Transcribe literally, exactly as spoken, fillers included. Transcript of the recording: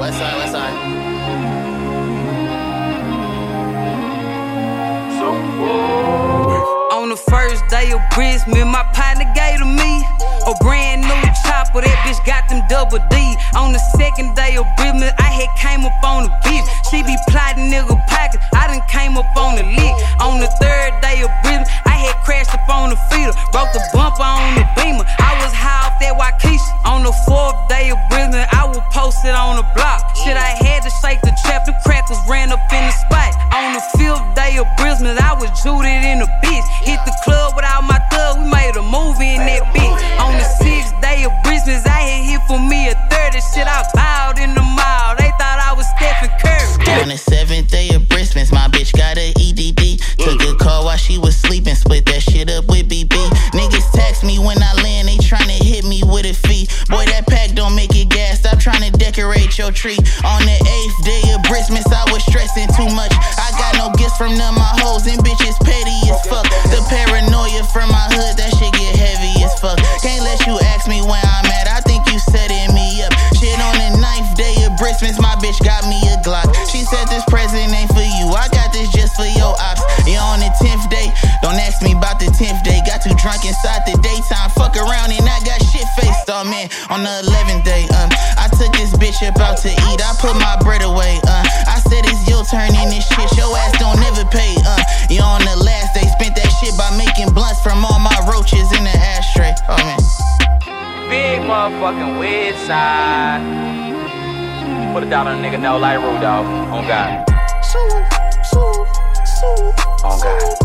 West side, west side. So, on the first day of Christmas, my partner gave to me a brand new chopper. That bitch got them double D. On the second day of Christmas, I had came up on the bitch. She be plotting nigga pockets. I done came up on the lick. On the third day of Christmas, I had crashed up on the feeder. Broke the bumper on the Beamer. I was high off that Waukesha. On the fourth day of Christmas, I was posted on the block. Shit, I had to shake the trap. The crackers ran up in the spot. On the fifth day of Christmas, I was juded in the bitch. Hit the club without my thug. We made a movie in that bitch. On the sixth day of Christmas, I had hit for me a thirty. Shit, I bowed in the mall. They thought I was Stephen Curry. On the seventh day of Christmas, my bitch got a E D D. Took a call while she was sleeping, split that shit up with B B. Niggas text me when I land, they tryna hit me with a fee. Boy, that pack don't make it gas, stop tryna decorate your tree. On the eighth day of Christmas, I was stressing too much. I got no gifts from none of my hoes, and bitches petty as fuck. The paranoia from my hood, that shit get heavy as fuck. Can't let you ask me where I'm at, I think you setting me up. Shit, on the ninth day of Christmas, my bitch got me a Glock. She said this present ain't for you, I got this just for your ops. Yeah, on the tenth day, don't ask me about the tenth day. Got too drunk inside the daytime, fuck around and I got shit faced. Oh man, on the eleventh day, um, I took this bitch up out to eat, I put my bread away, uh, I said it's your turn in this shit, your ass don't never pay, uh, yeah, on the last day, spent that shit by making blunts from all my roaches in the ashtray. Oh man. Big motherfucking west side. Put it down on a nigga, no like Rudolph. On God. On God.